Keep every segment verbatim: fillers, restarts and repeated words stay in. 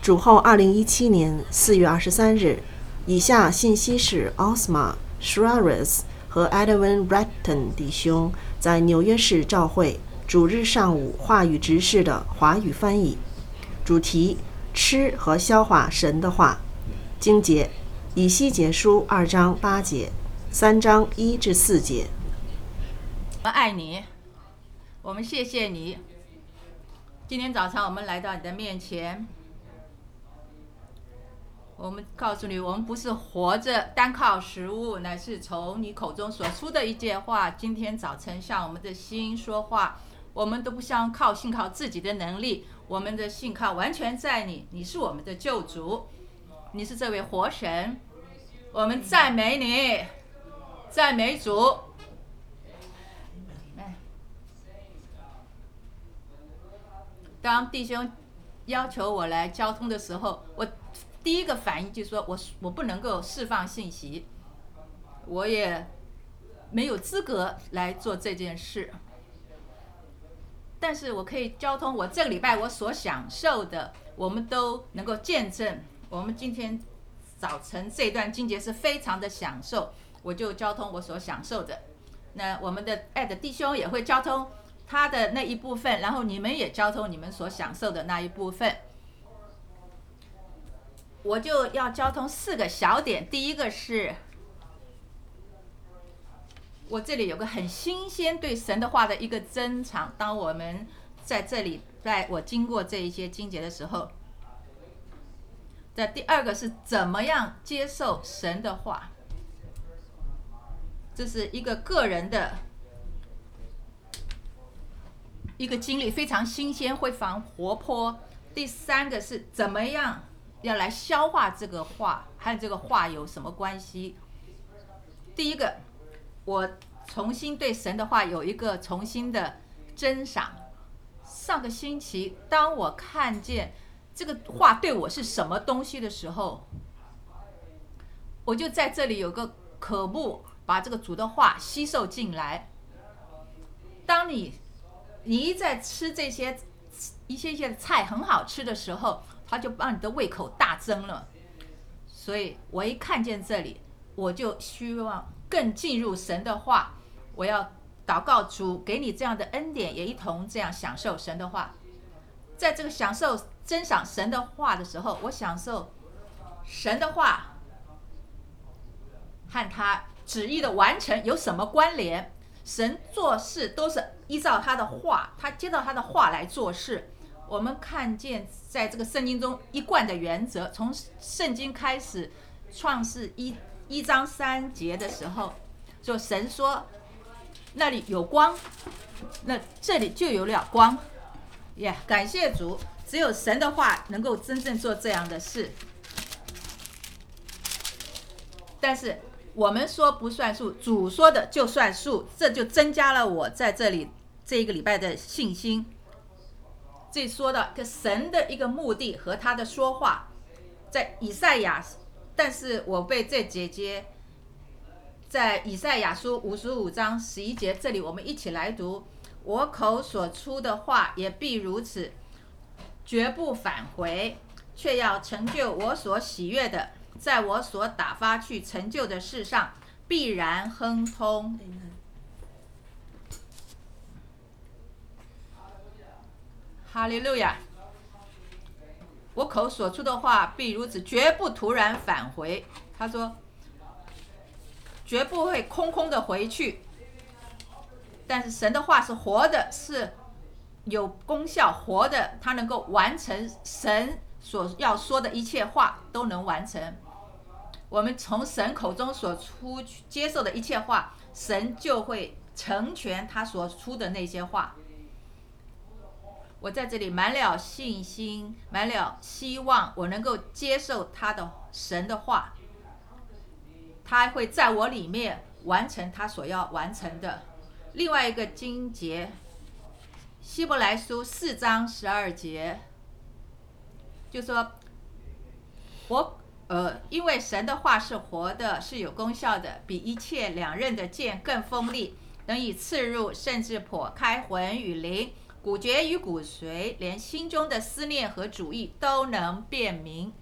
主后二零一七年四月二十三日，以下信息是 Osma Schraers 和 Edwin Bratton 弟兄在纽约市召会主日上午话语执事的华语翻译。主题：吃和消化神的话。经节：以西结书二章八节，三章一至四节。 我们爱你，我们谢谢你。今天早上我们来到你的面前，我们告诉你，我们不是活着单靠食物，乃是从你口中所出的一句话。今天早晨向我们的心说话，我们都不想靠信靠自己的能力，我们的信靠完全在你，你是我们的救主，你是这位活神，我们赞美你，赞美主。当弟兄要求我来交通的时候，我第一个反应就是说我我不能够释放信息，我也没有资格来做这件事，但是我可以交通我这个礼拜我所享受的，我们都能够见证。我们今天早晨这段经节是非常的享受，我就交通我所享受的。那我们的爱的弟兄也会交通他的那一部分，然后你们也交通你们所享受的那一部分。我就要交通四个小点。第一个是，我这里有个很新鲜对神的话的一个珍藏。当我们在这里，在我经过这一些经节的时候，在第二个是怎么样接受神的话，这是一个个人的一个经历，非常新鲜，非常活泼。第三个是怎么样要来消化这个话，和这个话有什么关系？第一个，我重新对神的话有一个重新的珍赏。上个星期，当我看见这个话对我是什么东西的时候，我就在这里有个渴慕，把这个主的话吸收进来。当你你一在吃这些一些一些菜很好吃的时候，它就让你的胃口大增了。所以我一看见这里，我就希望更进入神的话。我要祷告主给你这样的恩典，也一同这样享受神的话。在这个享受珍赏神的话的时候，我享受神的话和他旨意的完成有什么关联。神做事都是依照他的话，他接到他的话来做事。我们看见在这个圣经中一贯的原则，从圣经开始，创世一一章三节的时候，就神说那里有光，那这里就有了光。呀、yeah, 感谢主，只有神的话能够真正做这样的事。但是我们说不算数，主说的就算数，这就增加了我在这里这一个礼拜的信心。这说的个神的一个目的和他的说话，在以赛亚，但是我被这姐姐在以赛亚书五十五章十一节，这里我们一起来读：我口所出的话也必如此，绝不返回，却要成就我所喜悦的，在我所打发去成就的事上必然亨通。哈利路亚！我口所出的话必如此，绝不突然返回。他说绝不会空空的回去。但是神的话是活的，是有功效活的，它能够完成神所要说的一切话都能完成。我们从神口中所出接受的一切话，神就会成全他所出的那些话。我在这里满了信心，满了希望，我能够接受他的神的话，他会在我里面完成他所要完成的。另外一个经节，希伯来书四章十二节，就说我呃，因为神的话是活的，是有功效的，比一切两刃的剑更锋利，能以刺入，甚至剖开魂与灵， 骨节与骨髓，连心中的思念和主意都能辨明。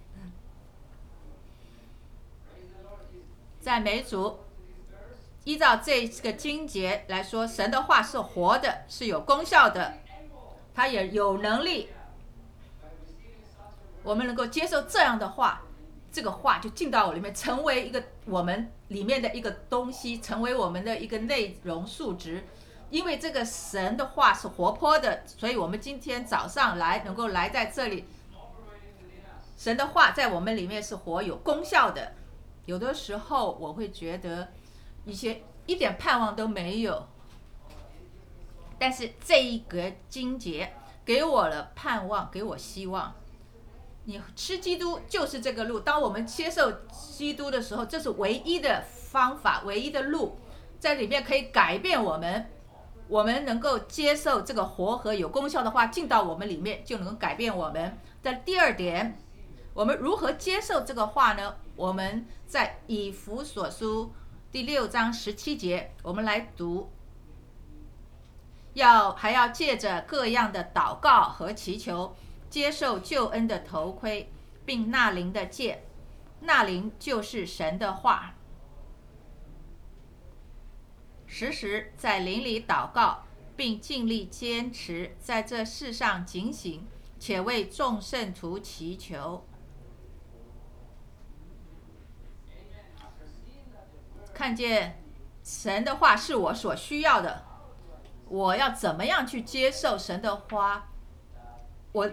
赞美主！依照这个经节来说，神的话是活的，是有功效的，他也有能力。我们能够接受这样的话，这个话就进到我里面，成为一个我们里面的一个东西，成为我们的一个内容素质。因为这个神的话是活泼的，所以我们今天早上来能够来在这里，神的话在我们里面是活有功效的。有的时候我会觉得一些一点盼望都没有，但是这一个经节给我了盼望，给我希望。你吃基督就是这个路，当我们接受基督的时候，这是唯一的方法，唯一的路，在里面可以改变我们，我们能够接受这个活和有功效的话进到我们里面，就能够改变我们。在第二点，我们如何接受这个话呢？我们在以弗所书第六章十七节，我们来读，要还要借着各样的祷告和祈求，接受救恩的头盔，并纳灵的戒，纳灵就是神的话，时时在灵里祷告，并尽力坚持在这世上警醒，且为众圣徒祈求。看见神的话是我所需要的，我要怎么样去接受神的话？我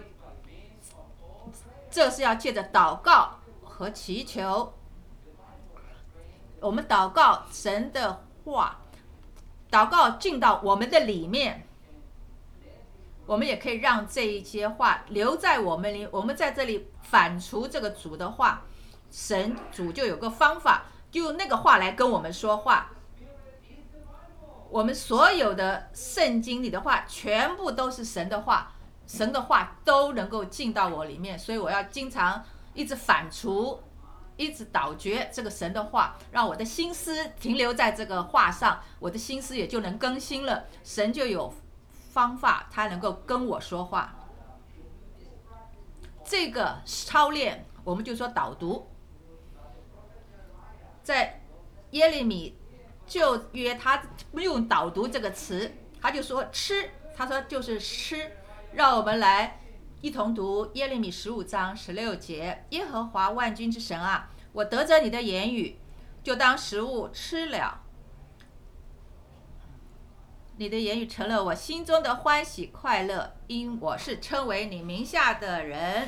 这是要借着祷告和祈求。我们祷告神的话，祷告进到我们的里面，我们也可以让这一些话留在我们里。我们在这里反刍这个主的话，神主就有个方法，就用那个话来跟我们说话。我们所有的圣经里的话全部都是神的话，神的话都能够进到我里面，所以我要经常一直反刍，一直倒觉这个神的话，让我的心思停留在这个话上，我的心思也就能更新了，神就有方法，他能够跟我说话。这个操练我们就说导读，在耶利米旧约他用导读这个词，他就说吃，他说就是吃。让我们来一同读耶利米十五章十六节，耶和华万军之神啊，我得着你的言语，就当食物吃了，你的言语成了我心中的欢喜快乐，因我是称为你名下的人。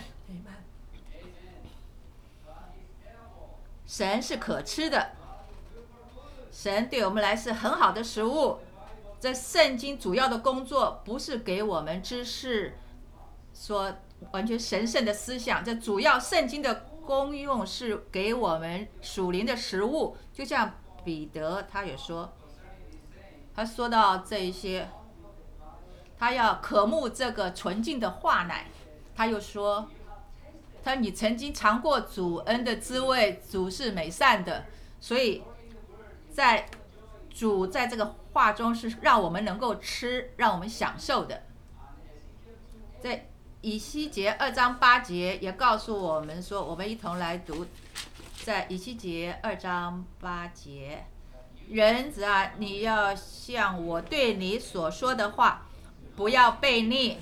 神是可吃的，神对我们来是很好的食物。这圣经主要的工作不是给我们知识，说完全神圣的思想，这主要圣经的功用是给我们属灵的食物。就像彼得他也说，他说到这一些，他要渴慕这个纯净的话奶。他又说，他你曾经尝过主恩的滋味，主是美善的，所以在主在这个话中是让我们能够吃，让我们享受的。在以西结二章八节也告诉我们说，我们一同来读，在以西结二章八节，人子啊，你要像我对你所说的话，不要悖逆，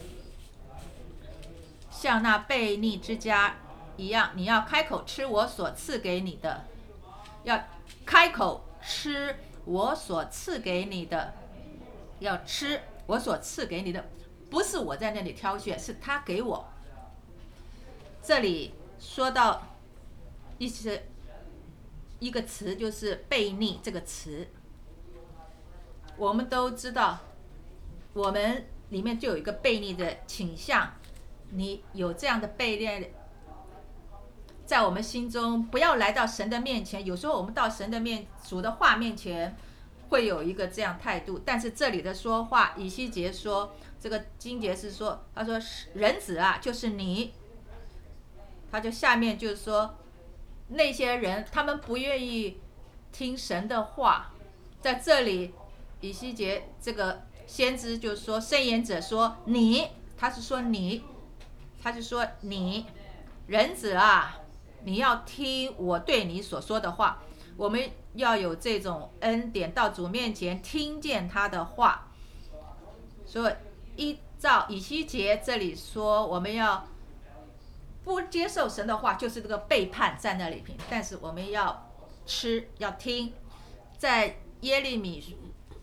像那悖逆之家一样，你要开口吃我所赐给你的，要开口吃我所赐给你的，要吃我所赐给你的，不是我在那里挑选，是他给我。这里说到一些一个词，就是悖逆这个词。我们都知道，我们里面就有一个悖逆的倾向。你有这样的悖逆，在我们心中，不要来到神的面前。有时候我们到神的面主的话面前，会有一个这样态度。但是这里的说话，以西结说，这个经节是说，他说人子啊，就是你。他就下面就是说，那些人他们不愿意听神的话。在这里，以西结这个先知就说，申言者说你，他是说你，他就说你，人子啊，你要听我对你所说的话。我们要有这种恩典，到主面前听见他的话。所以依照以西结这里说，我们要不接受神的话，就是这个背叛在那里。但是我们要吃，要听。在耶利米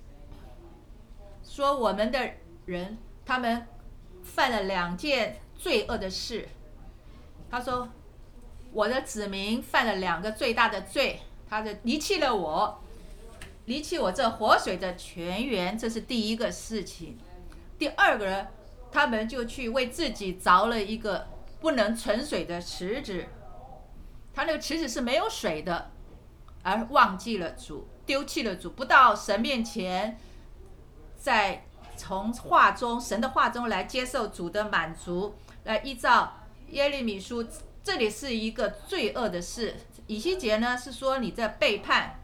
说，我们的人他们犯了两件罪恶的事。他说，我的子民犯了两个最大的罪，他就离弃了我，离弃我这活水的泉源，这是第一个事情。第二个呢，他们就去为自己凿了一个不能存水的池子，他那个池子是没有水的，而忘记了主，丢弃了主，不到神面前，在从话中神的话中来接受主的满足，来依照耶利米书，这里是一个罪恶的事。以西结呢是说你在背叛。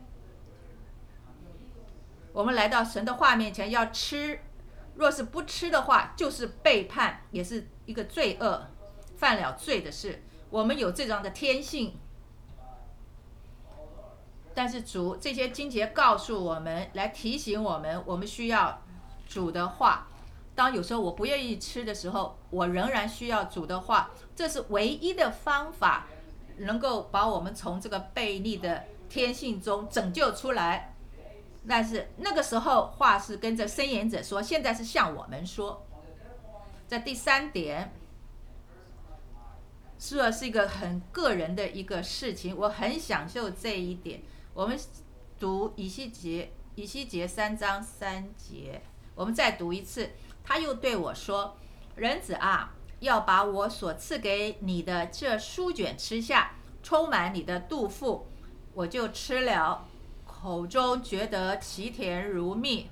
我们来到神的话面前要吃，若是不吃的话，就是背叛，也是一个罪恶，犯了罪的事。我们有这样的天性，但是主这些经节告诉我们，来提醒我们，我们需要主的话。当有时候我不愿意吃的时候，我仍然需要主的话，这是唯一的方法，能够把我们从这个悖逆的天性中拯救出来。但是那个时候话是跟着申言者说，现在是向我们说。在第三点，是是一个很个人的一个事情，我很享受这一点。我们读以西结，以西结三章三节，我们再读一次。他又对我说，人子啊，要把我所赐给你的这书卷吃下，充满你的肚腹，我就吃了，口中觉得其甜如蜜。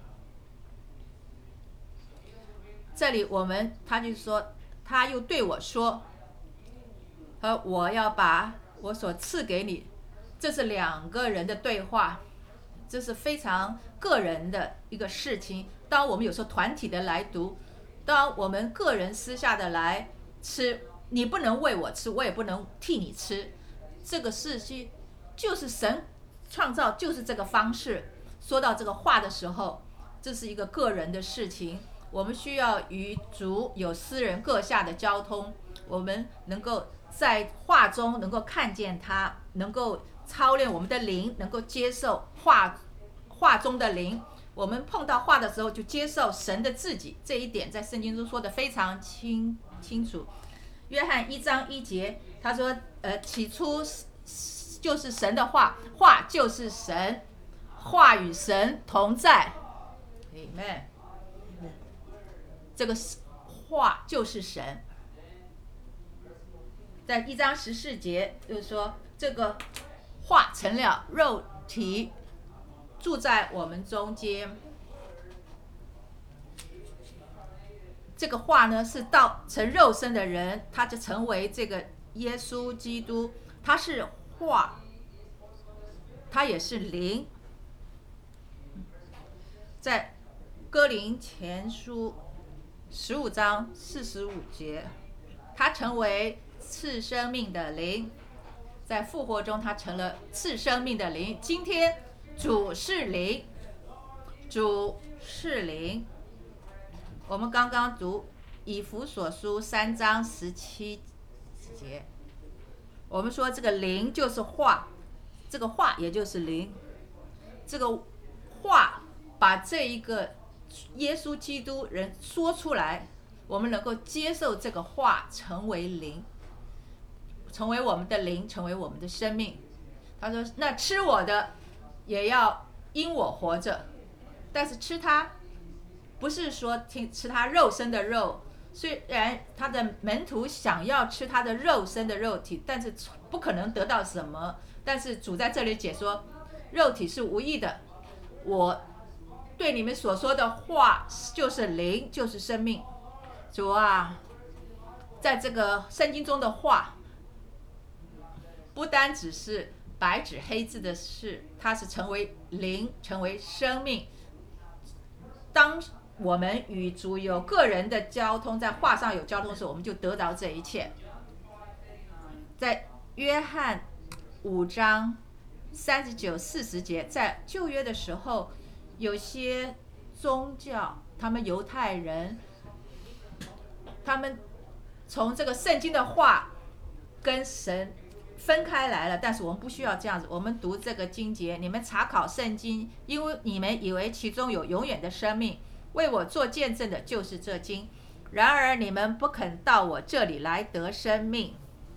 这里我们他就说，他又对我说，和我要把我所赐给你，这是两个人的对话，这是非常个人的一个事情。当我们有时候团体的来读，当我们个人私下的来吃，你不能喂我吃，我也不能替你吃，这个事情就是神创造，就是这个方式。说到这个话的时候，这是一个个人的事情，我们需要与主有私人各下的交通，我们能够在话中能够看见他，能够操练我们的灵，能够接受话话中的灵。我们碰到话的时候就接受神的自己，这一点在圣经中说的非常清清楚。约翰一章一节他说，呃，起初就是神的话，话就是神，话与神同在。Amen。这个话就是神。在一章十四节就是说，这个话成了肉体，住在我们中间。这个话呢，是道成肉身的人，他就成为这个耶稣基督，他是话，他也是灵。在哥林前书十五章四十五节，他成为赐生命的灵，在复活中他成了赐生命的灵。今天主是灵，主是灵。我们刚刚读以弗所书三章十七节，我们说这个灵就是话，这个话也就是灵，这个话把这一个耶稣基督人说出来，我们能够接受这个话成为灵，成为我们的灵，成为我们的生命。他说，那吃我的也要因我活着，但是吃它不是说听吃他肉身的肉，虽然他的门徒想要吃他的肉身的肉体，但是不可能得到什么。但是主在这里解说，肉体是无益的，我对你们所说的话就是灵，就是生命。主啊，在这个圣经中的话不单只是白纸黑字的事，它是成为灵，成为生命。当我们与主有个人的交通，在话上有交通的时候，我们就得到这一切。在约翰五章三十九、四十节，在旧约的时候，有些宗教，他们犹太人，他们从这个圣经的话跟神分开来了，但是我们不需要这样子。我们读这个经节，你们查考圣经，因为你们以为其中有永远的生命，为我做见证的就是这经。然而你们不肯到我这里来得生命。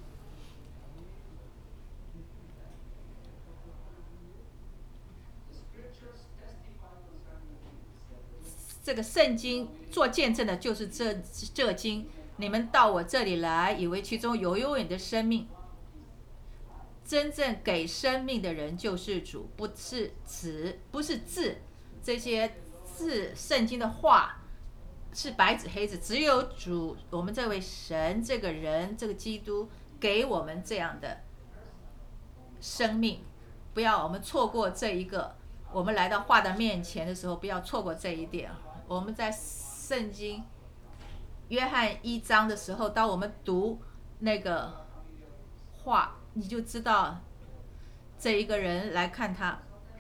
这个圣经做见证的就是这这经。你们到我这里来，以为其中有永远的生命。真正给生命的人就是主，不是词，不是字。这些字，圣经的话是白纸黑字，只有主，我们这位神，这个人，这个基督给我们这样的生命。不要我们错过这一个，我们来到话的面前的时候，不要错过这一点。我们在圣经约翰一章的时候，当我们读那个话，你就知道这一个人来看他。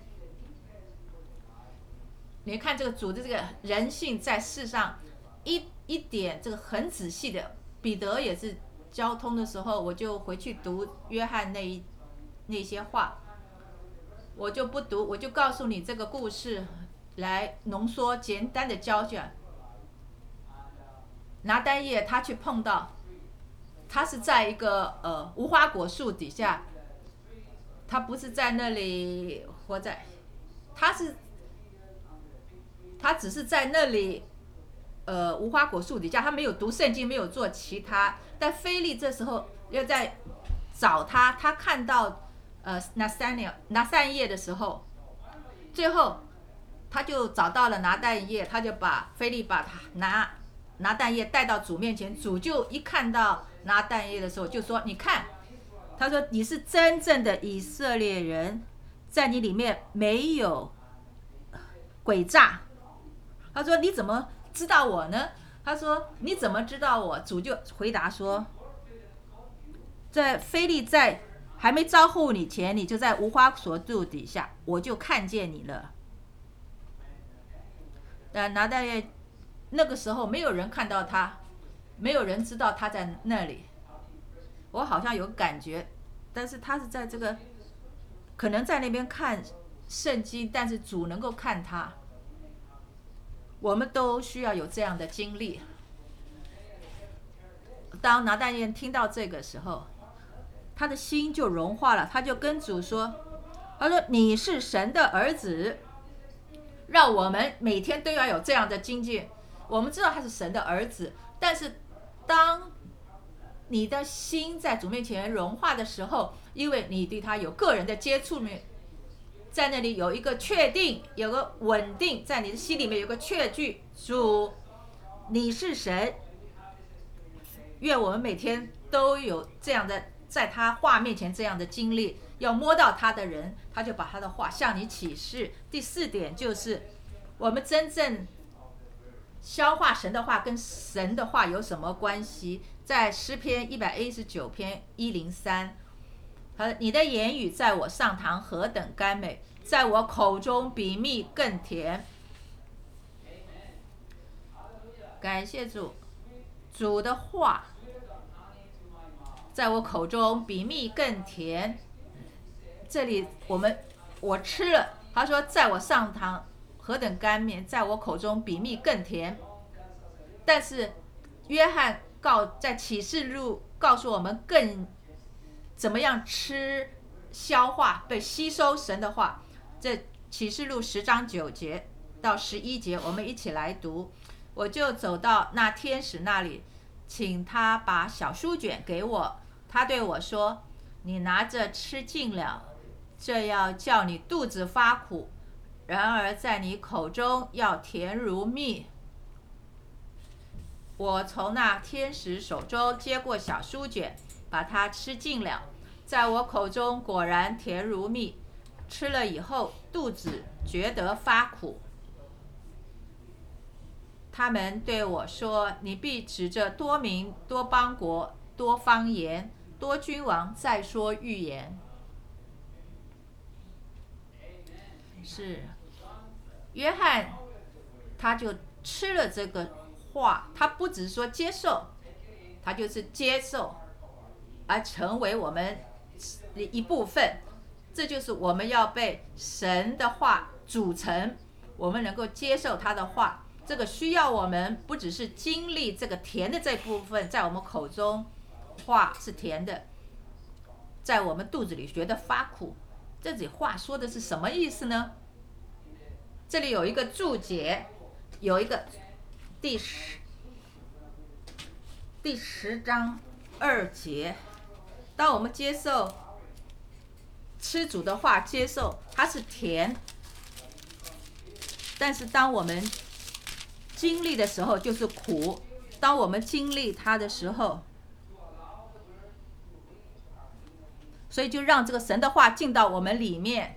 你看这个主的这个人性在世上一一点这个很仔细的。彼得也是交通的时候，我就回去读约翰那一那些话，我就不读，我就告诉你这个故事来浓缩简单的教卷。拿单叶他去碰到，他是在一个呃无花果树底下，他不是在那里活在，他是他只是在那里呃无花果树底下，他没有读圣经，没有做其他。但腓力这时候要在找他，他看到呃拿三年拿三叶的时候，最后他就找到了拿但叶，他就把腓力把他拿拿但叶带到主面前。主就一看到拿但叶的时候，就说：“你看，他说你是真正的以色列人，在你里面没有诡诈。”他说：“你怎么知道我呢？”他说：“你怎么知道我？”主就回答说：“在腓力在还没招呼你前，你就在无花果树底下，我就看见你了。”但拿但叶那个时候没有人看到他，没有人知道他在那里。我好像有感觉，但是他是在这个可能在那边看圣经，但是主能够看他。我们都需要有这样的经历。当拿但业听到这个时候，他的心就融化了，他就跟主说：“他说你是神的儿子。”让我们每天都要有这样的经验。我们知道他是神的儿子，但是当你的心在主面前融化的时候，因为你对他有个人的接触面，在那里有一个确定，有个稳定，在你的心里面有个确据，主你是神。愿我们每天都有这样的在他话面前这样的经历。要摸到他的人，他就把他的话向你启示。第四点就是我们真正消化神的话跟神的话有什么关系。在诗篇一百一十九篇一零三，他说：“你的言语在我上膛何等甘美，在我口中比蜜更甜。”感谢主，主的话在我口中比蜜更甜。这里我们我吃了，他说在我上膛何等甘美，在我口中比蜜更甜。但是约翰告在启示录告诉我们更怎么样吃消化被吸收神的话。这启示录十章九节到十一节，我们一起来读。我就走到那天使那里，请他把小书卷给我。他对我说：“你拿着吃尽了，这要叫你肚子发苦，然而在你口中要甜如蜜。”我从那天使手中接过小书卷，把它吃尽了，在我口中果然甜如蜜。吃了以后，肚子觉得发苦。 他们对我说：“你必指着多民、多邦国、多方言、多君王再说预言。”是，约翰他就吃了这个话，他不只是说接受，他就是接受，而成为我们的一部分。这就是我们要被神的话组成，我们能够接受他的话。这个需要我们不只是经历这个甜的这部分，在我们口中话是甜的，在我们肚子里觉得发苦。这里话说的是什么意思呢？这里有一个注解，有一个第十第十章二节，当我们接受吃主的话，接受它是甜，但是当我们经历的时候就是苦。当我们经历它的时候，所以就让这个神的话进到我们里面，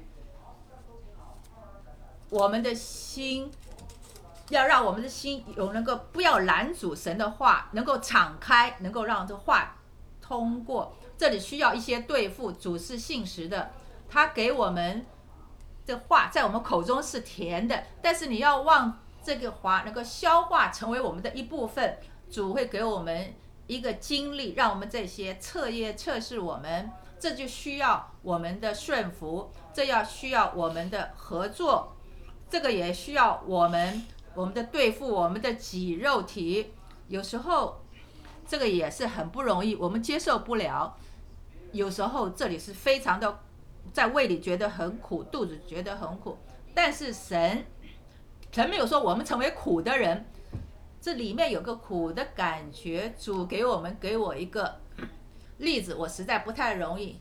我们的心要让我们的心有能够不要拦阻神的话，能够敞开，能够让这话通过。这里需要一些对付，主是信实的，他给我们的话在我们口中是甜的，但是你要望这个话能够消化成为我们的一部分。主会给我们一个经历，让我们这些测验测试我们，这就需要我们的顺服，这要需要我们的合作，这个也需要我们我们的对付我们的己肉体。有时候这个也是很不容易，我们接受不了。有时候这里是非常的在胃里觉得很苦，肚子觉得很苦，但是神神没有说我们成为苦的人，这里面有个苦的感觉。主给我们给我一个例子，我实在不太容易。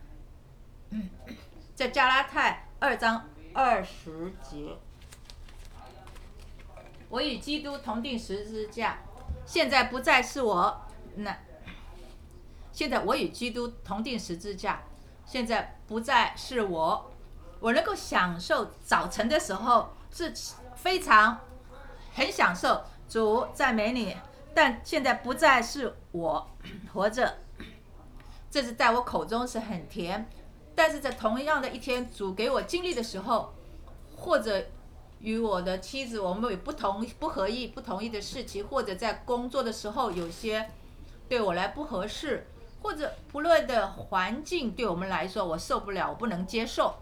在加拉太二章二十节，我与基督同定十字架，现在不再是我，那现在我与基督同定十字架，现在不再是我。我能够享受早晨的时候是非常很享受，主赞美你，但现在不再是我活着，这是在我口中是很甜。但是在同样的一天，主给我经历的时候，或者与我的妻子我们有不同不合意不同意的事情，或者在工作的时候有些对我来不合适，或者不论的环境对我们来说我受不了，我不能接受，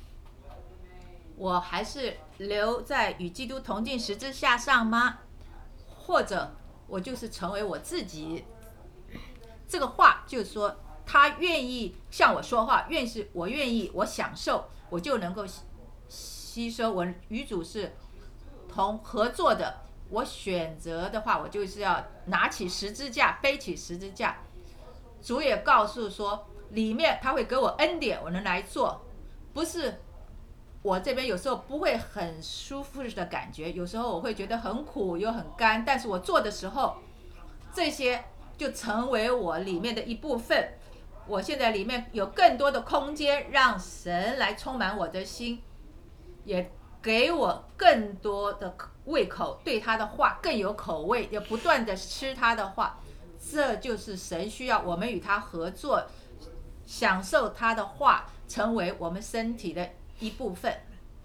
我还是留在与基督同定十字架上吗？或者我就是成为我自己？这个话就是说，他愿意向我说话，愿是我愿意，我享受，我就能够吸收。我与主是同合作的，我选择的话，我就是要拿起十字架，背起十字架。主也告诉说，里面他会给我恩典，我能来做，不是我这边有时候不会很舒服的感觉，有时候我会觉得很苦又很干，但是我做的时候，这些就成为我里面的一部分。我现在里面有更多的空间，让神来充满我的心，也给我更多的胃口，对他的话更有口味，也不断的吃他的话。这就是神需要我们与他合作，享受他的话，成为我们身体的一部分。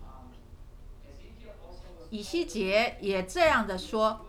以西结也这样的说，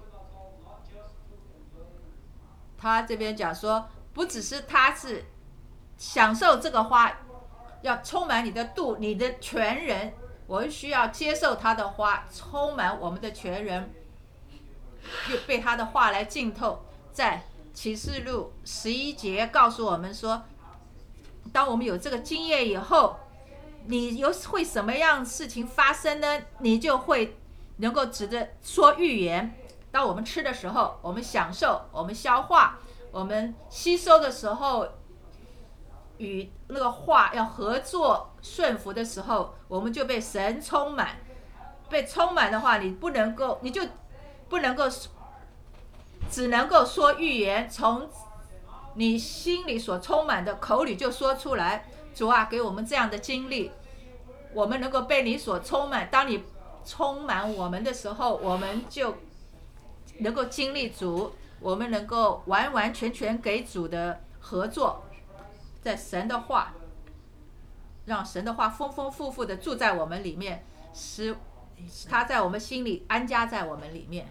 他这边讲说，不只是他是享受这个花，要充满你的肚，你的全人，我们需要接受他的花，充满我们的全人，又被他的话来浸透。在启示录十一节告诉我们说，当我们有这个经验以后，你有会什么样事情发生呢？你就会能够指着说预言。当我们吃的时候，我们享受，我们消化，我们吸收的时候，与那个话要合作顺服的时候，我们就被神充满。被充满的话，你不能够，你就不能够只能够说预言，从你心里所充满的口里就说出来。主啊，给我们这样的经历，我们能够被你所充满。当你充满我们的时候，我们就能够经历主，我们能够完完全全给主的合作，在神的话，让神的话丰丰富富的住在我们里面，使他在我们心里安家在我们里面。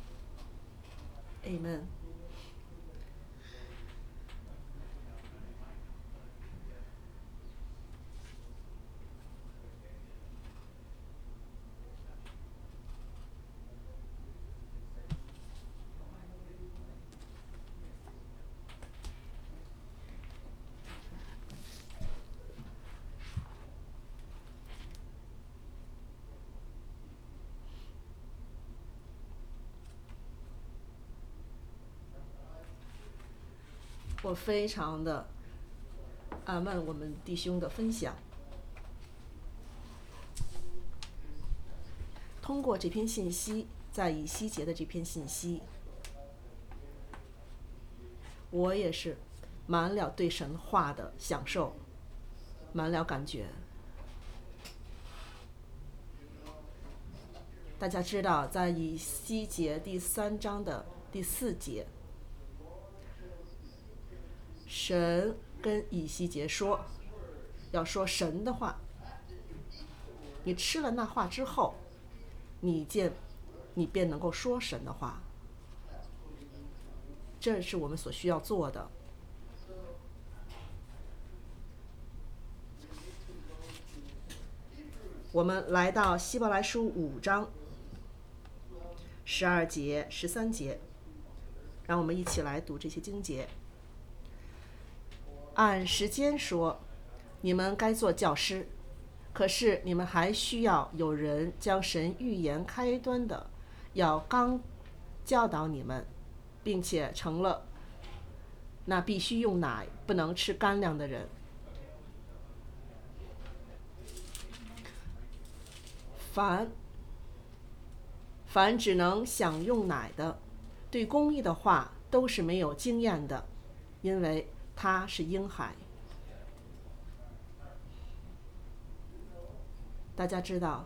Amen。我非常的阿们我们弟兄的分享。通过这篇信息，在以西结的这篇信息，我也是满了对神话的享受，满了感觉。大家知道，在以西结第三章的第四节，神跟以西结说，要说神的话。你吃了那话之后，你见你便能够说神的话。这是我们所需要做的。我们来到希伯来书五章十二节、十三节，让我们一起来读这些经节。按时间说，你们该做教师，可是你们还需要有人将神预言开端的，要刚教导你们，并且成了那必须用奶不能吃干粮的人。凡凡只能享用奶的，对公义的话都是没有经验的，因为他是婴孩。大家知道，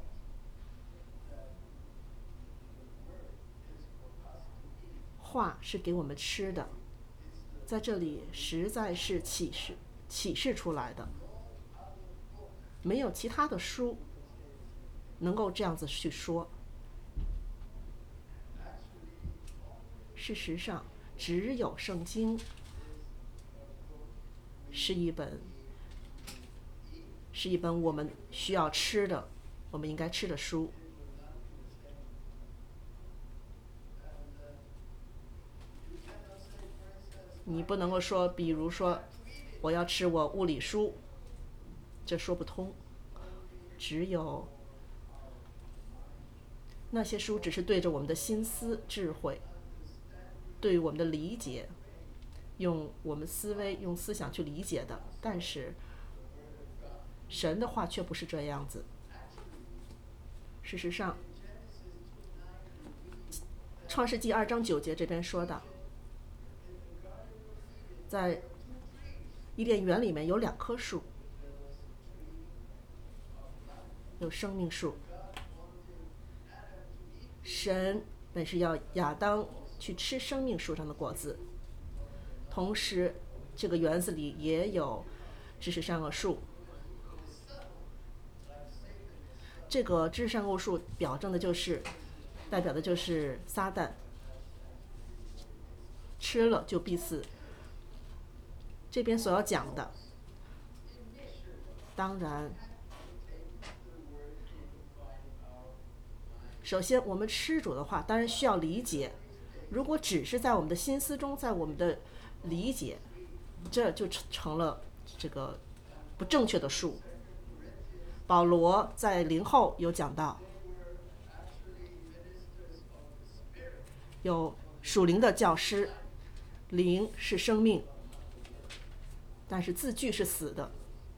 话是给我们吃的，在这里实在是启示启示出来的，没有其他的书能够这样子去说。事实上，只有圣经是一本是一本我们需要吃的，我们应该吃的书。你不能够说，比如说我要吃我物理书，这说不通。只有那些书只是对着我们的心思智慧，对于我们的理解，用我们思维用思想去理解的，但是神的话却不是这样子。事实上，创世纪二章九节这边说的，在伊甸园里面有两棵树，有生命树。神本是要亚当去吃生命树上的果子，同时这个园子里也有知识善恶树。这个知识善恶树表征的就是代表的就是撒旦，吃了就必死。这边所要讲的，当然首先我们吃主的话当然需要理解，如果只是在我们的心思中，在我们的理解，这就成了这个不正确的术。保罗在灵后有讲到，有属灵的教师，灵是生命，但是字句是死的。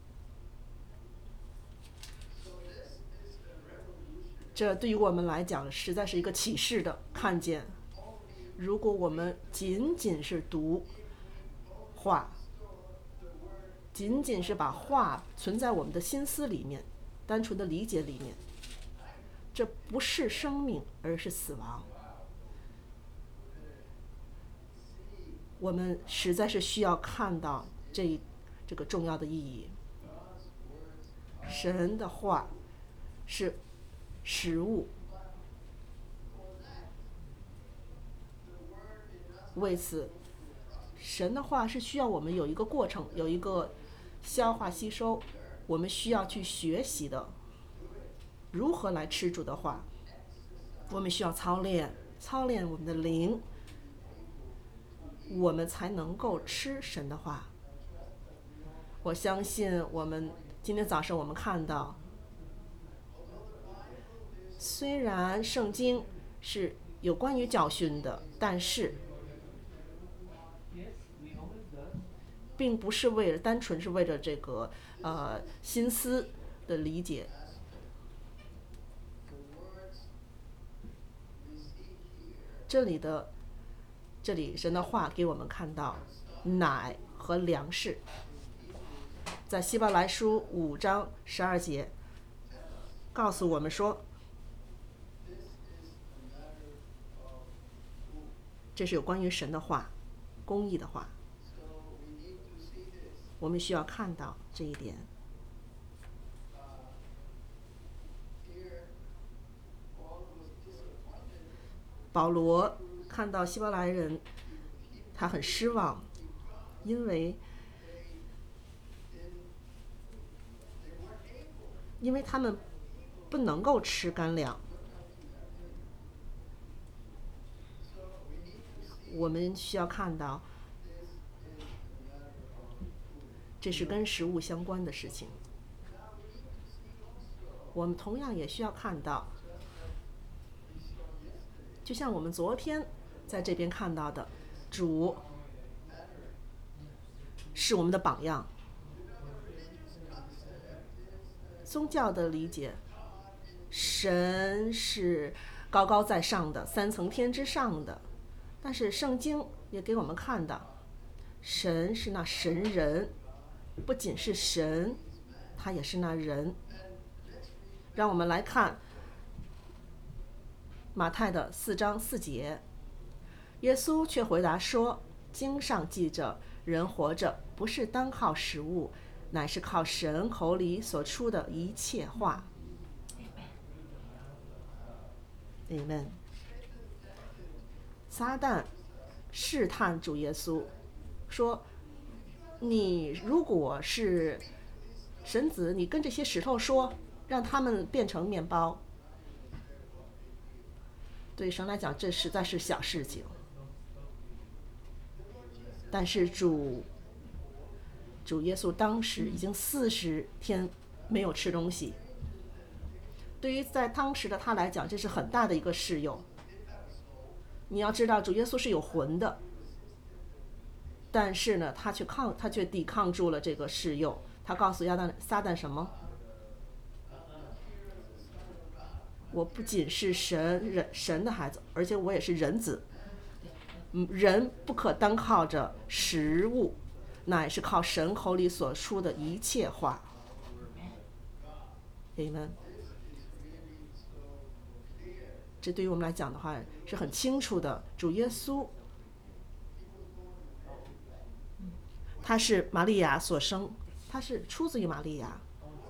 这对于我们来讲实在是一个启示的看见。如果我们仅仅是读话，仅仅是把话存在我们的心思里面，单纯的理解里面，这不是生命，而是死亡。 我们实在是需要看到这这个重要的意义。神的话是食物，为此，神的话是需要我们有一个过程，有一个消化吸收，我们需要去学习的。如何来吃主的话？我们需要操练，操练我们的灵，我们才能够吃神的话。我相信我们今天早上我们看到，虽然圣经是有关于教训的，但是并不是为了单纯是为了这个呃心思的理解。这里的这里神的话给我们看到奶和粮食，在希伯来书五章十二节告诉我们说，这是有关于神的话，公义的话，我们需要看到这一点。保罗看到希伯来人，他很失望，因为因为他们不能够吃干粮。我们需要看到，这是跟食物相关的事情。我们同样也需要看到，就像我们昨天在这边看到的，主是我们的榜样。宗教的理解，神是高高在上的，三层天之上的，但是圣经也给我们看到，神是那神人，不仅是神，他也是那人。让我们来看马太的四章四节，耶稣却回答说，经上记着，人活着不是单靠食物，乃是靠神口里所出的一切话。 Amen。 撒旦试探主耶稣说，你如果是神子，你跟这些石头说，让他们变成面包。对神来讲，这实在是小事情，但是主主耶稣当时已经四十天没有吃东西，对于在当时的他来讲，这是很大的一个试诱。你要知道，主耶稣是有魂的，但是呢，他却抗，他却抵抗住了这个试诱。他告诉亚当撒旦什么？我不仅是神人神的孩子，而且我也是人子。嗯，人不可单靠着食物，乃是靠神口里所出的一切话。Amen。这对于我们来讲的话是很清楚的。主耶稣，他是玛利亚所生，他是出自于玛利亚。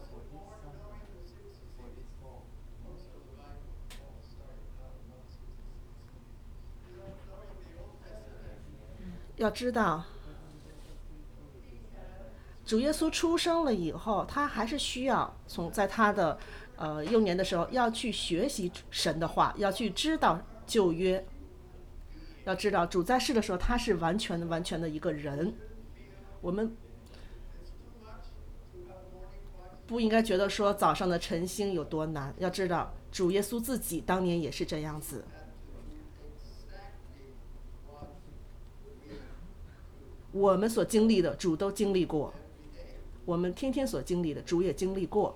要知道，主耶稣出生了以后，他还是需要从在他的呃幼年的时候要去学习神的话，要去知道旧约。要知道主在世的时候，他是完全的完全的一个人。我们不应该觉得说早上的晨星有多难，要知道主耶稣自己当年也是这样子。我们所经历的主都经历过，我们天天所经历的主也经历过，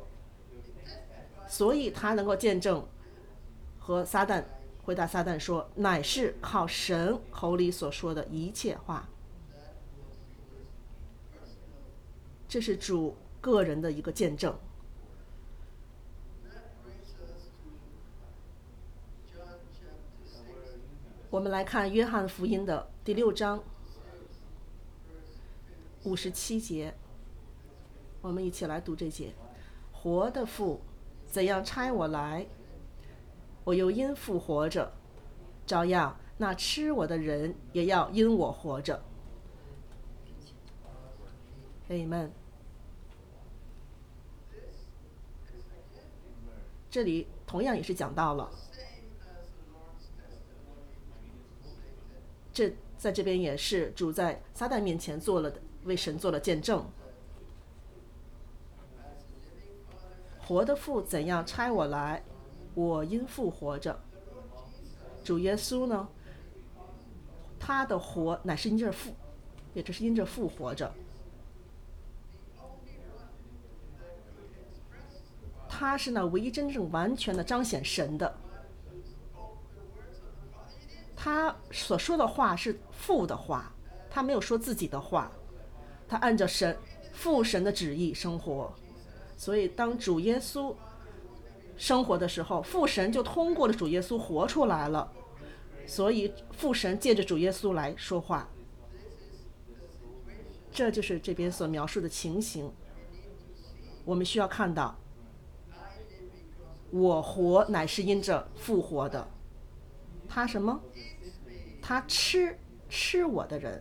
所以他能够见证和撒旦回答撒旦说，乃是靠神口里所说的一切话。这是主个人的一个见证。我们来看约翰福音的第六章五十七节，我们一起来读这节。活的父怎样差我来，我又因父活着，照样那吃我的人也要因我活着。Amen。这里同样也是讲到了，这在这边也是主在撒旦面前做了为神做了见证。活的父怎样差我来，我因父活着。主耶稣呢，他的活乃是因着父，也就是因着父活着。他是那唯一真正完全的彰显神的，他所说的话是父的话，他没有说自己的话，他按照神父神的旨意生活。所以当主耶稣生活的时候，父神就通过了主耶稣活出来了，所以父神借着主耶稣来说话。这就是这边所描述的情形。我们需要看到，我活乃是因着复活的。他什么？他吃吃我的人。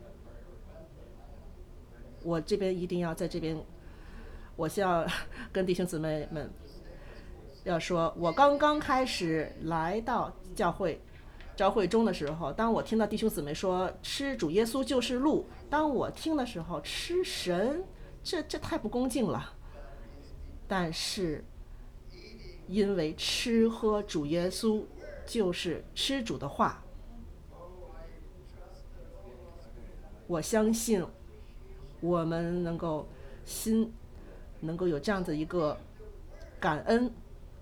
我这边一定要在这边，我需要跟弟兄姊妹们要说，我刚刚开始来到教会教会中的时候，当我听到弟兄姊妹说吃主耶稣就是路，当我听的时候，吃神，这这太不恭敬了。但是因为吃喝主耶稣就是吃主的话，我相信我们能够心能够有这样的一个感恩。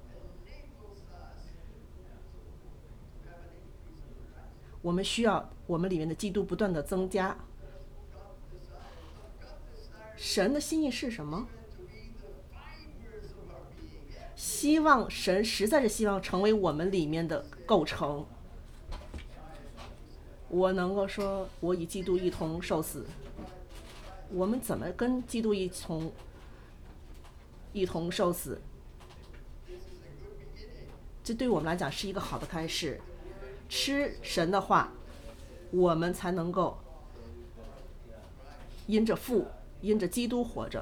我们需要我们里面的基督不断的增加。神的心意是什么？希望神实在是希望成为我们里面的构成。我能够说我与基督一同受死，我们怎么跟基督一同一同受死？这对我们来讲是一个好的开始。吃神的话，我们才能够因着父因着基督活着。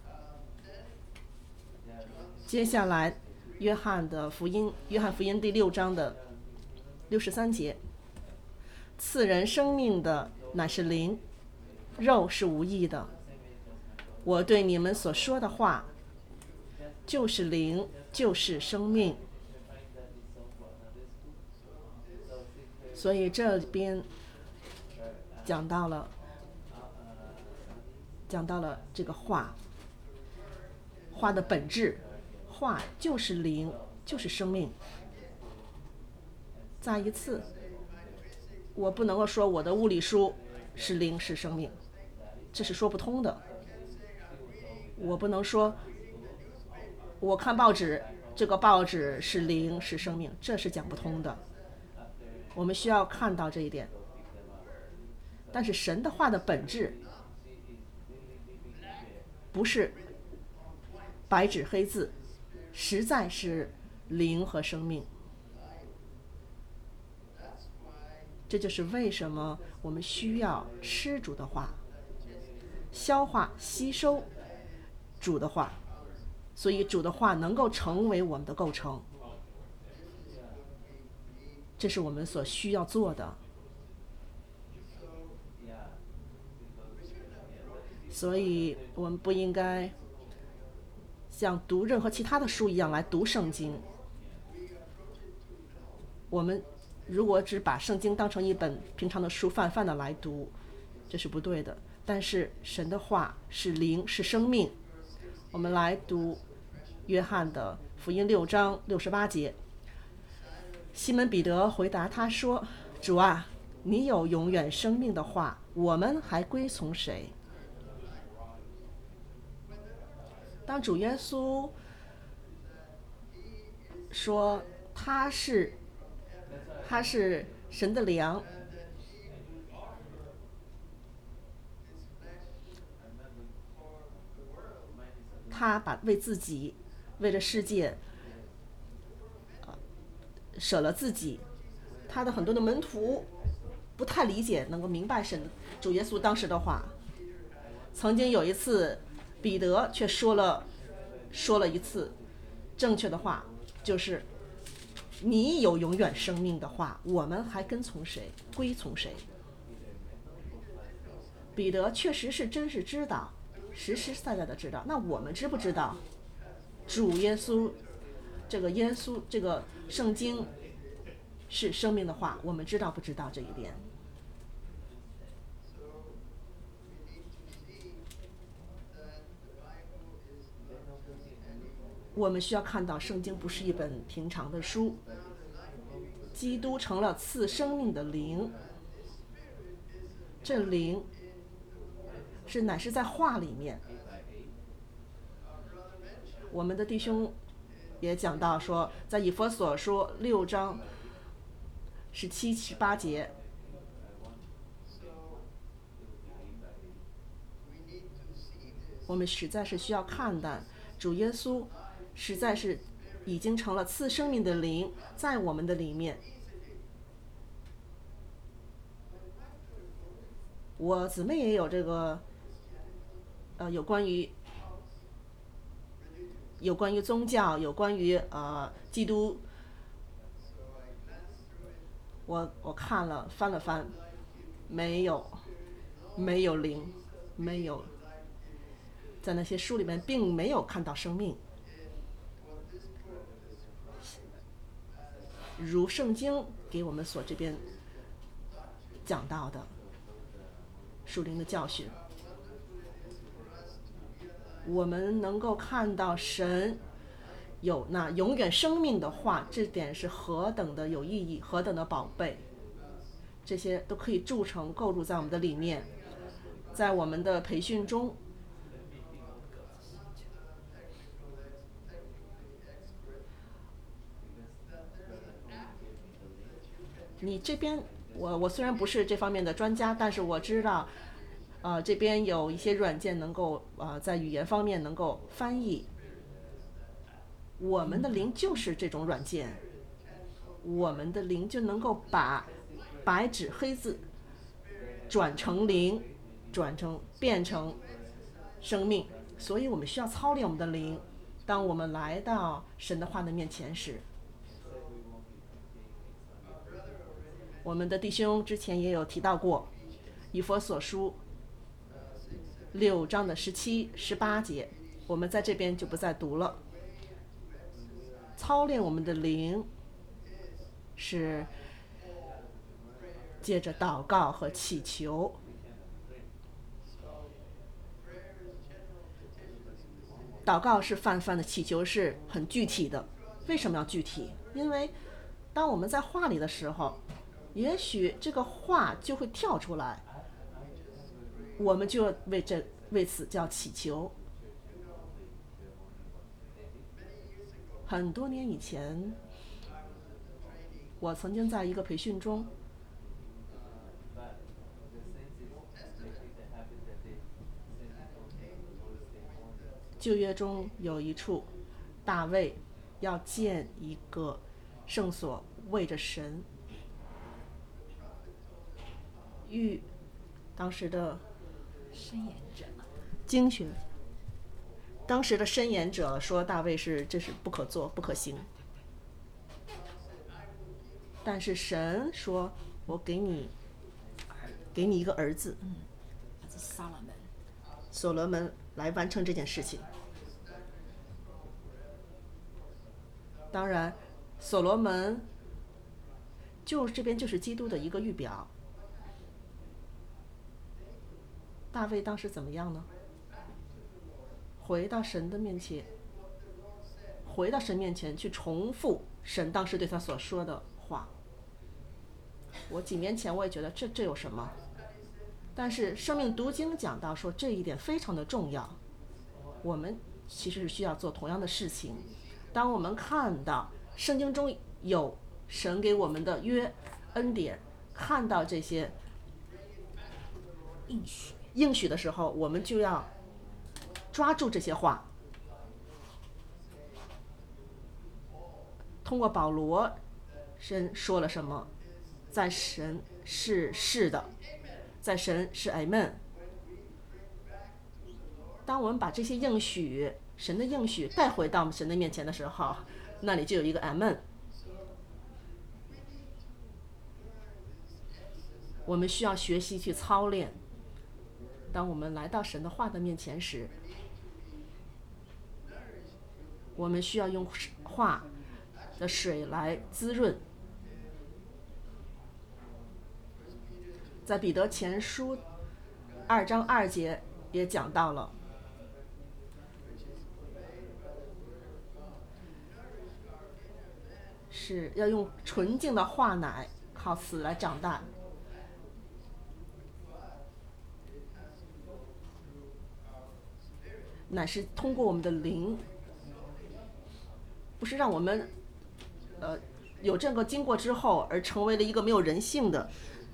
接下来约翰的福音约翰福音第六章的六十三节，赐人生命的乃是灵，肉是无益的。我对你们所说的话就是灵，就是生命。所以这边讲到了讲到了这个话，话的本质，话就是灵，就是生命。再一次，我不能够说我的物理书是灵是生命，这是说不通的。我不能说我看报纸，这个报纸是灵是生命，这是讲不通的。我们需要看到这一点。但是神的话的本质不是白纸黑字，实在是灵和生命。这就是为什么我们需要吃主的话，消化吸收主的话，所以主的话能够成为我们的构成。这是我们所需要做的。所以我们不应该像读任何其他的书一样来读圣经。我们如果只把圣经当成一本平常的书泛泛的来读，这是不对的。但是神的话是灵是生命。我们来读约翰的福音六章六十八节。西门彼得回答他说，主啊，你有永远生命的话，我们还归从谁？当主耶稣说他是他是神的粮， 他把为自己，为了世界，呃，舍了自己。他的很多的门徒不太理解，能够明白神主耶稣当时的话。曾经有一次，彼得却说了说了一次正确的话，就是你有永远生命的话，我们还跟从谁？归从谁？彼得确实是真是知道，实实在在的知道。那我们知不知道？主耶稣，这个耶稣，这个圣经是生命的话，我们知道不知道这一点？我们需要看到，圣经不是一本平常的书，基督成了赐生命的灵，这灵是乃是在话里面。我们的弟兄也讲到说，在以弗所书六章十七十八节，我们实在是需要看到主耶稣实在是已经成了赐生命的灵在我们的里面。我姊妹也有这个呃有关于有关于宗教，有关于呃基督，我我看了翻了翻，没有没有灵，没有，在那些书里面并没有看到生命，如圣经给我们所这边讲到的属灵的教训。我们能够看到神有那永远生命的话，这点是何等的有意义，何等的宝贝，这些都可以铸成构筑在我们的里面。在我们的培训中，你这边我我虽然不是这方面的专家，但是我知道呃，这边有一些软件能够呃在语言方面能够翻译。我们的灵就是这种软件，我们的灵就能够把白纸黑字转成灵，转成变成生命。所以我们需要操练我们的灵。当我们来到神的话的面前时，我们的弟兄之前也有提到过以弗所书六章的十七、十八节，我们在这边就不再读了。操练我们的灵是借着祷告和祈求。祷告是泛泛的，祈求是很具体的。为什么要具体？因为当我们在话里的时候，也许这个话就会跳出来，我们就为这为此叫祈求。很多年以前，我曾经在一个培训中，旧约中有一处，大卫要建一个圣所，为着神。与当时的申言者经学，当时的申言者说大卫是这是不可做不可行，但是神说我给你给你一个儿子， 嗯，儿子撒拉门， 所罗门来完成这件事情。当然所罗门就这边就是基督的一个预表。大卫当时怎么样呢？回到神的面前，回到神面前去重复神当时对他所说的话。我几年前我也觉得这这有什么，但是生命读经讲到说这一点非常的重要。我们其实是需要做同样的事情。当我们看到圣经中有神给我们的约恩典，看到这些应许应许的时候，我们就要抓住这些话， 通过保罗，神说了什么？在神是是的，在神是 Amen。当我们把这些应许，神的应许带回到神的面前的时候，那里就有一个 Amen。我们需要学习去操练。当我们来到神的话的面前时，我们需要用话的水来滋润。在彼得前书二章二节也讲到了，是要用纯净的话奶，靠此来长大。乃是通过我们的灵，不是让我们呃有这个经过之后而成为了一个没有人性的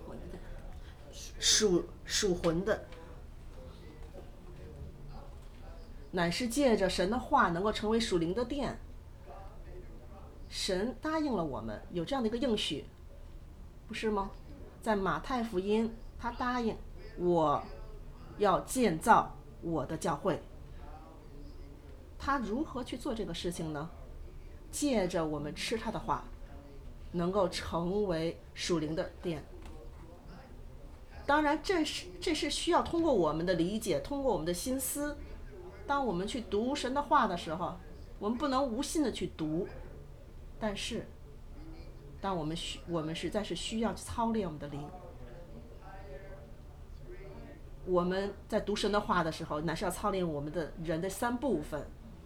属属魂的，乃是借着神的话能够成为属灵的殿。神答应了我们有这样的一个应许，不是吗？在马太福音，他答应我要建造我的教会。他如何去做这个事情呢？借着我们吃他的话，能够成为属灵的殿。当然这是这是需要通过我们的理解，通过我们的心思。当我们去读神的话的时候，我们不能无心的去读，但是当我们需我们实在是需要操练我们的灵。我们在读神的话的时候，乃是要操练我们的人的三部分。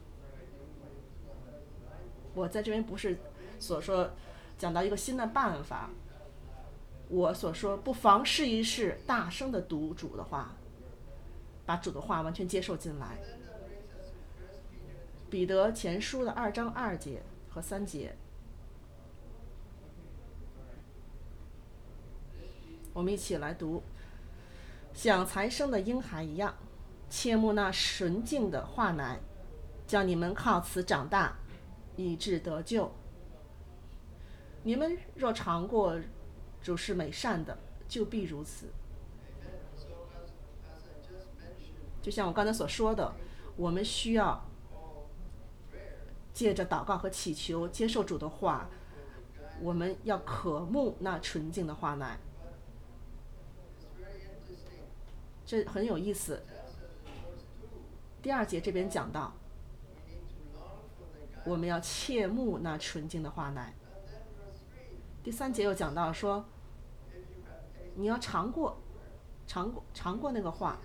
我在这边不是所说讲到一个新的办法，我所说不妨试一试大声的读主的话，把主的话完全接受进来。彼得前书的二章二节和三节，我们一起来读。像才生的婴孩一样，切慕那纯净的话奶，叫你们靠此长大，以致得救。你们若尝过主是美善的，就必如此。就像我刚才所说的，我们需要借着祷告和祈求接受主的话，我们要渴慕那纯净的话奶。这很有意思。第二节这边讲到，我们要切慕那纯净的话奶。第三节又讲到说，你要尝过，尝过，尝过那个话。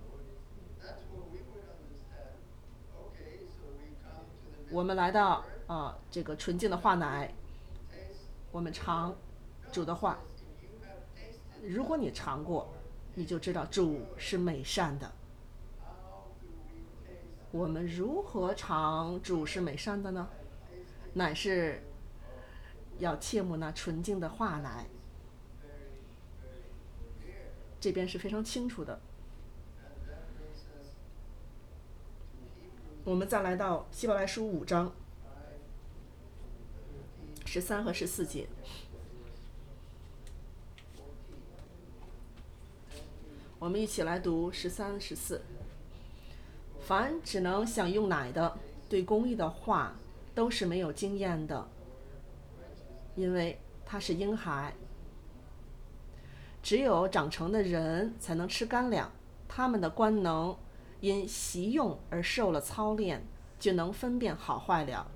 我们来到啊、呃、这个纯净的话奶，我们尝主的话。如果你尝过，你就知道主是美善的。我们如何尝主是美善的呢？乃是要切慕那纯净的话奶。这边是非常清楚的。我们再来到希伯来书五章十三和十四节。我们一起来读十三、十四。凡只能享用奶的，对公义的话都是没有经验的，因为他是婴孩。只有长成的人才能吃干粮，他们的官能因习用而受了操练，就能分辨好坏了。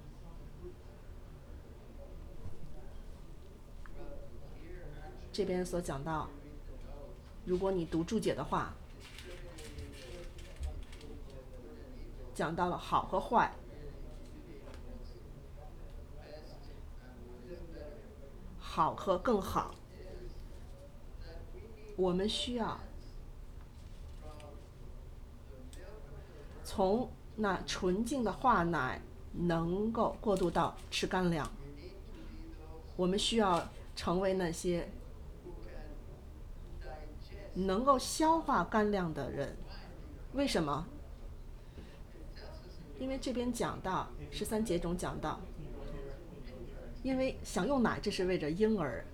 这边所讲到，如果你读注解的话，讲到了好和坏，好和更好。我们需要从那纯净的话奶能够过渡到吃干粮。我们需要成为那些能够消化干粮的人。为什么？因为这边讲到十三节中讲到， 因为享用奶，这是为着婴儿。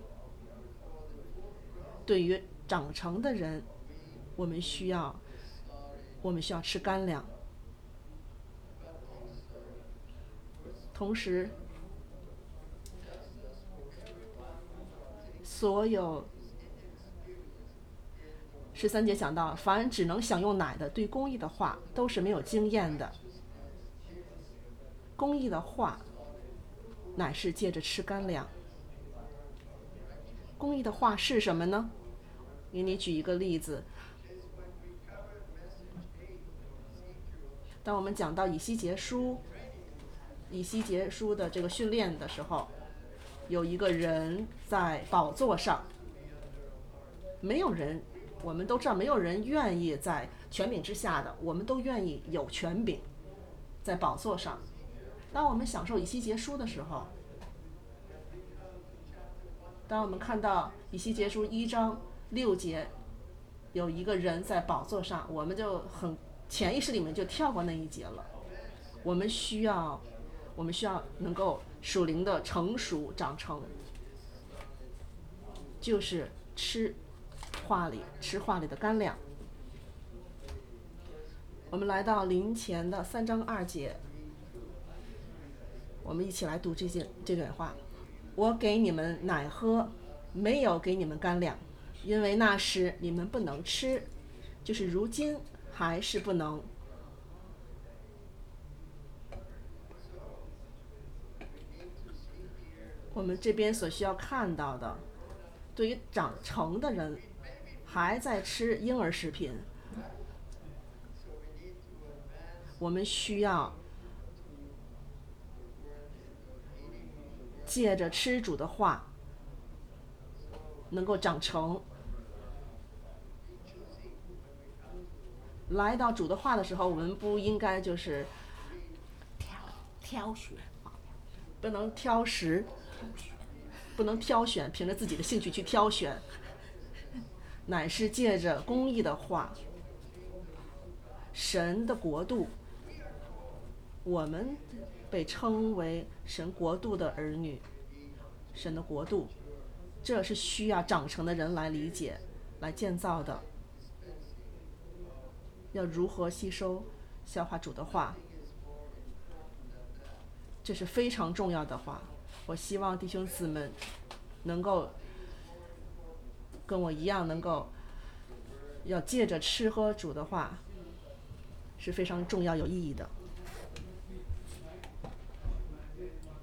对于长成的人，我们需要，我们需要吃干粮。同时，所有十三节讲到，凡只能享用奶的，对公义的话都是没有经验的。公义的话，乃是借着吃干粮。公义的话是什么呢？给你举一个例子。当我们讲到以西结书，以西结书的这个训练的时候，有一个人在宝座上，没有人，我们都知道，没有人愿意在权柄之下的，我们都愿意有权柄在宝座上。当我们享受以西结书的时候，当我们看到以西结书一章六节有一个人在宝座上，我们就很潜意识里面就跳过那一节了。我们需要我们需要能够属灵的成熟长成，就是吃话里吃话里的干粮。我们来到林前的三章二节，我们一起来读这件这段话。我给你们奶喝，没有给你们干粮，因为那时你们不能吃，就是如今还是不能。我们这边所需要看到的，对于长成的人还在吃婴儿食品，我们需要借着吃主的话能够长成。来到主的话的时候，我们不应该就是挑挑选， 不能挑食，不能挑选，凭着自己的兴趣去挑选，乃是借着公义的话，神的国度，我们被称为神国度的儿女，神的国度，这是需要长成的人来理解、来建造的。要如何吸收、消化主的话，这是非常重要的话。我希望弟兄姊妹能够跟我一样，能够要借着吃喝主的话，是非常重要有意义的。